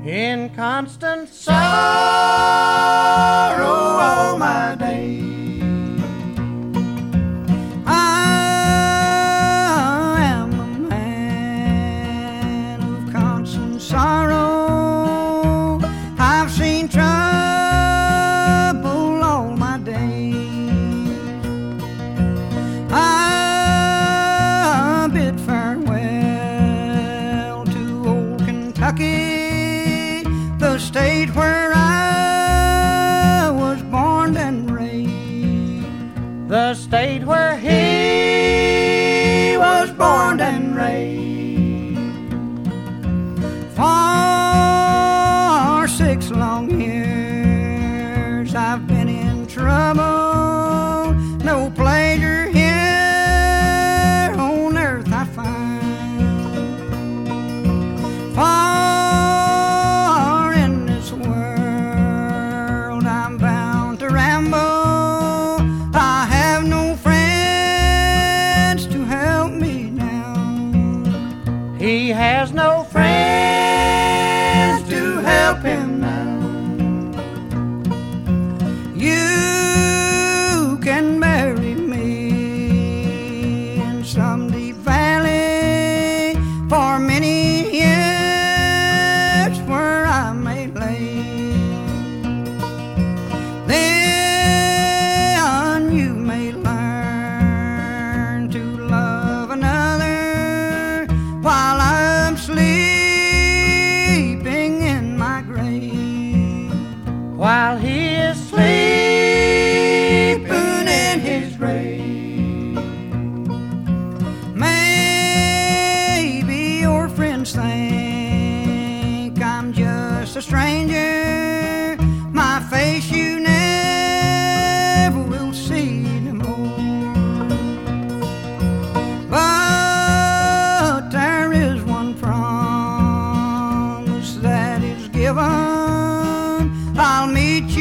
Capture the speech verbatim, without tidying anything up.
in constant sorrow all my days. I am a man of constant sorrow. I've seen trouble all my days. I bid farewell to old Kentucky, the state where I was born and raised. The state where he was born and raised. For six long years I've been in trouble. No pleasure here on earth I find. For in this world I'm bound to ramble. I have no friends to help me now. He has no friends to help him now. You can bury me in some deep valley for many years where I may lay. Then you may learn to love another while I'm sleeping in my grave. While he is sleeping in his grave. Maybe your friends think I'm just a stranger. My face you never will see no more. But there is one promise that is given. I'll meet